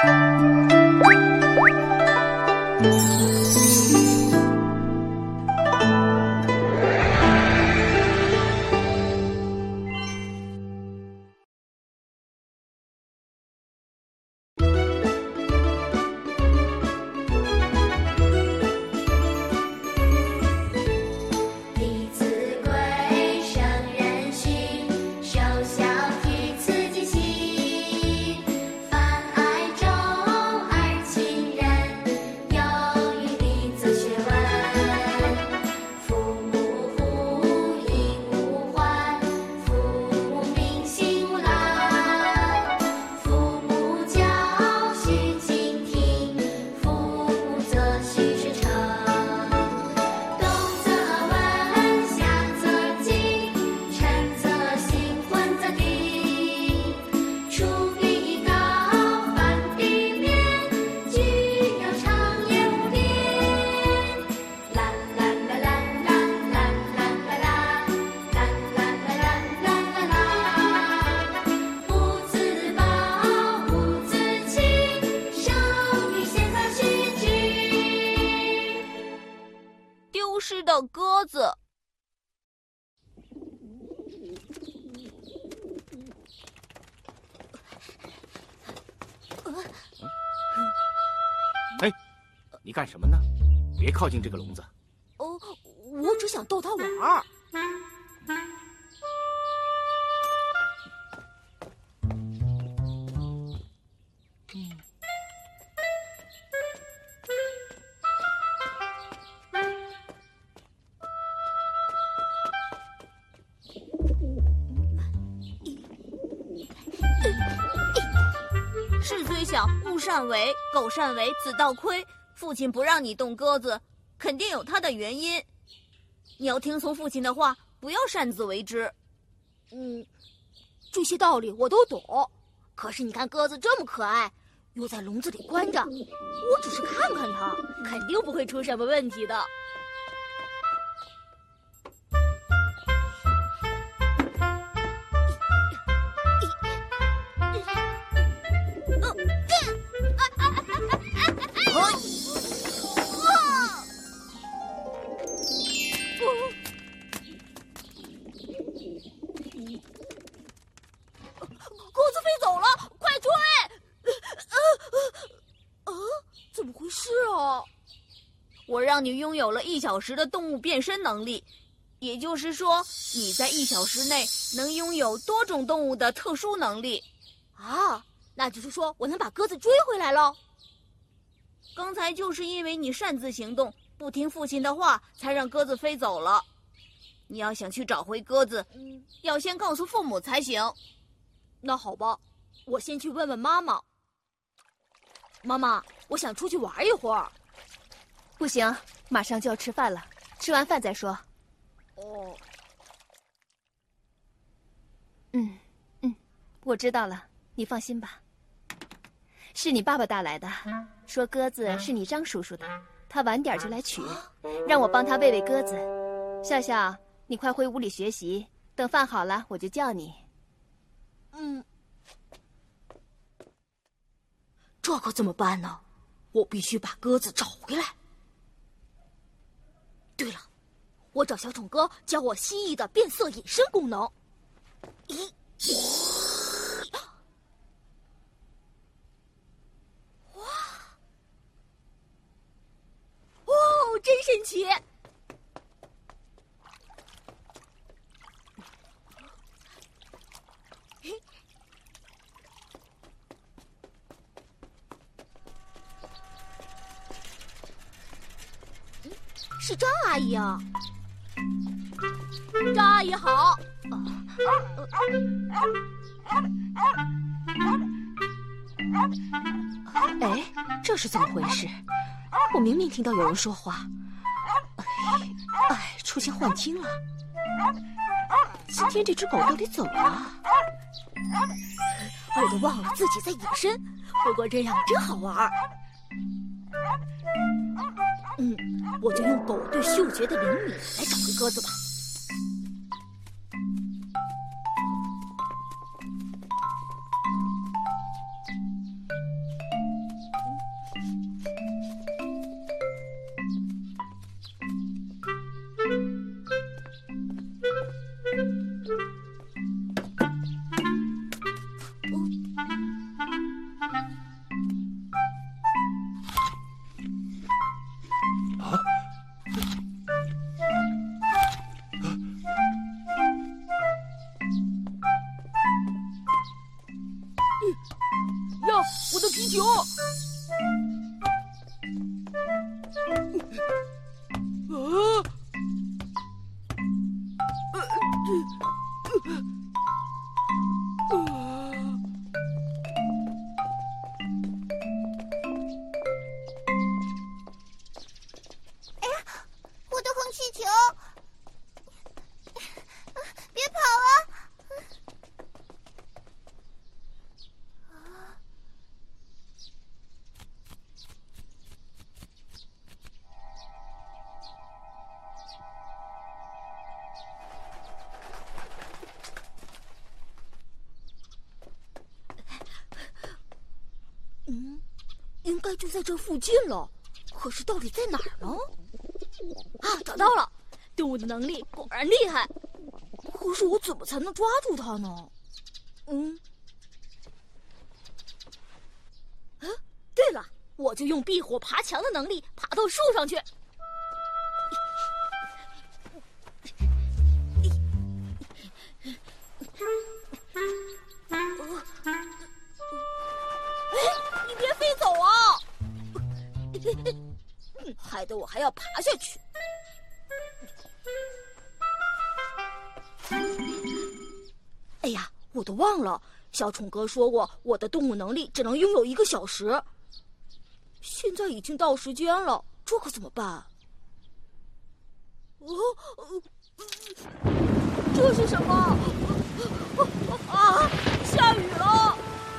的鸽子。 哎，你干什么呢？别靠近这个笼子。 我只想逗它玩儿。 事虽小，勿擅为。狗擅为，子道亏。父亲不让你动鸽子，肯定有他的原因。你要听从父亲的话，不要擅自为之。 这些道理我都懂。可是你看鸽子这么可爱，又在笼子里关着，我只是看看它，肯定不会出什么问题的。 我让你拥有了1小时的动物变身能力，也就是说，你在1小时内能拥有多种动物的特殊能力。 啊，那就是说我能把鸽子追回来喽？ 刚才就是因为你擅自行动，不听父亲的话，才让鸽子飞走了。你要想去找回鸽子，要先告诉父母才行。 那好吧，我先去问问妈妈。妈妈，我想出去玩一会儿。 不行，马上就要吃饭了，吃完饭再说。我知道了，你放心吧。是你爸爸带来的，说鸽子是你张叔叔的，他晚点就来取，让我帮他喂喂鸽子。笑笑，你快回屋里学习，等饭好了我就叫你。 这可怎么办呢？我必须把鸽子找回来。对了，我找小宠哥教我蜥蜴的变色隐身功能。哇，真神奇！是张阿姨啊！张阿姨好。哎，这是怎么回事？我明明听到有人说话。出现幻听了。今天这只狗到底怎么了？我都忘了自己在隐身，不过这样真好玩。我就用狗对嗅觉的灵敏来找回鸽子吧。 呀，我的皮球！ 哎呀，我的红气球！别跑啊！ 应该就在这附近了，可是到底在哪儿呢？啊，找到了！动物的能力果然厉害，可是我怎么才能抓住它呢？对了，我就用避火爬墙的能力爬到树上去。你别飞走啊！害得我还要爬下去。哎呀，我都忘了，小宠哥说过我的动物能力只能拥有1个小时。现在已经到时间了，这可怎么办？这是什么？啊！下雨了！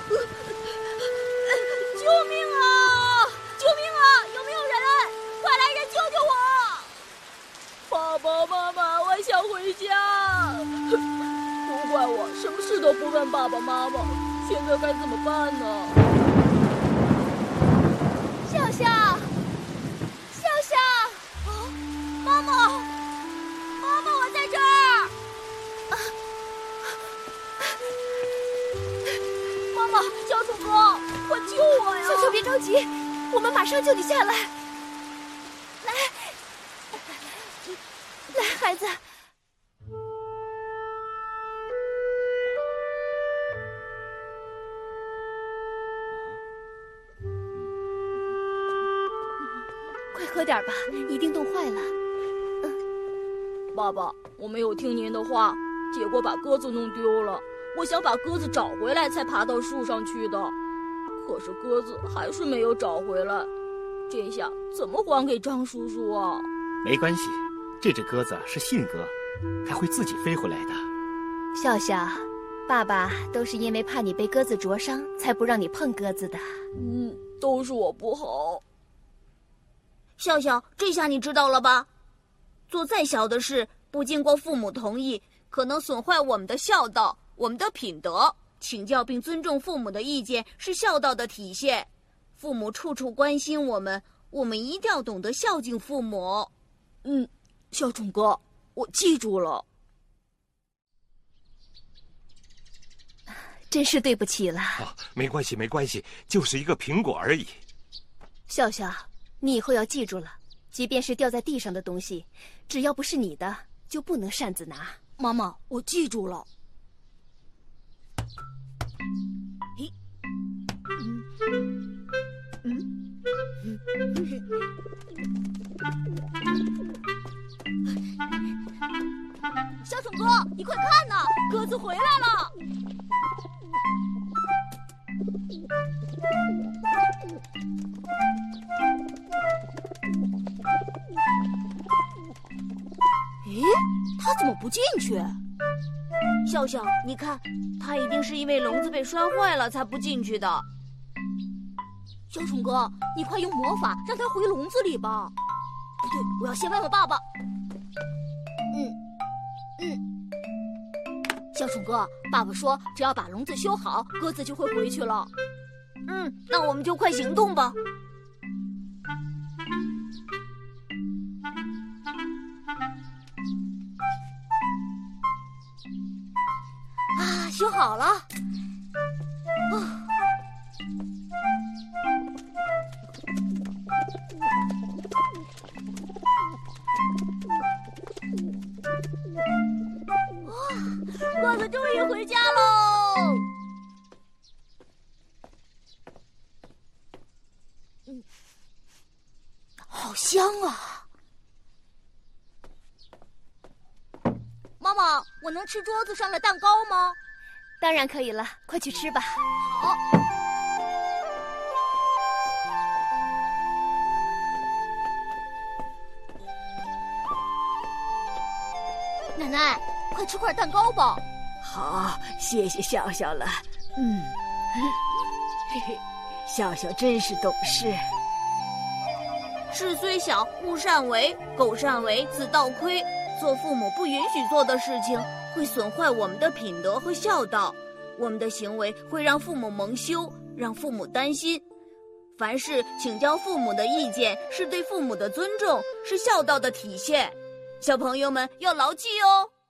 救命啊！救命啊！有没有人？快来人救救我！爸爸妈妈，我想回家。都怪我，什么事都不问爸爸妈妈，现在该怎么办呢？笑笑，笑笑，妈妈，妈妈，我在这儿。妈妈，小鼠哥，快救我呀！ 笑笑，别着急，我们马上救你下来。来，孩子。快喝点吧，一定冻坏了。 爸爸，我没有听您的话，结果把鸽子弄丢了。我想把鸽子找回来，才爬到树上去的。可是鸽子还是没有找回来，这下怎么还给张叔叔啊？ 没关系，这只鸽子是信鸽，它会自己飞回来的。 笑笑，爸爸都是因为怕你被鸽子灼伤，才不让你碰鸽子的。 都是我不好。 笑笑，这下你知道了吧？做再小的事，不经过父母同意，可能损坏我们的孝道、我们的品德。请教并尊重父母的意见是孝道的体现。父母处处关心我们，我们一定要懂得孝敬父母。 小宠哥，我记住了。 真是对不起了。 没关系，没关系，就是一个苹果而已。 笑笑，你以后要记住了，即便是掉在地上的东西，只要不是你的，就不能擅自拿。 妈妈，我记住了。小宠哥，你快看呐，鸽子回来了！他怎么不进去？ 笑笑，你看，他一定是因为笼子被摔坏了才不进去的。 小宠哥，你快用魔法让他回笼子里吧。不对，我要先问问爸爸。小宠哥，爸爸说只要把笼子修好，鸽子就会回去了。 那我们就快行动吧。 修好了。 好香啊！ 妈妈，我能吃桌子上的蛋糕吗？ 当然可以了，快去吃吧。 好。奶奶，快吃块蛋糕吧。 好，谢谢笑笑了。嘿嘿，笑笑真是懂事。 事虽小，勿擅为，苟擅为，子道亏。做父母不允许做的事情，会损坏我们的品德和孝道。我们的行为会让父母蒙羞，让父母担心。凡事请教父母的意见，是对父母的尊重，是孝道的体现。小朋友们要牢记哦。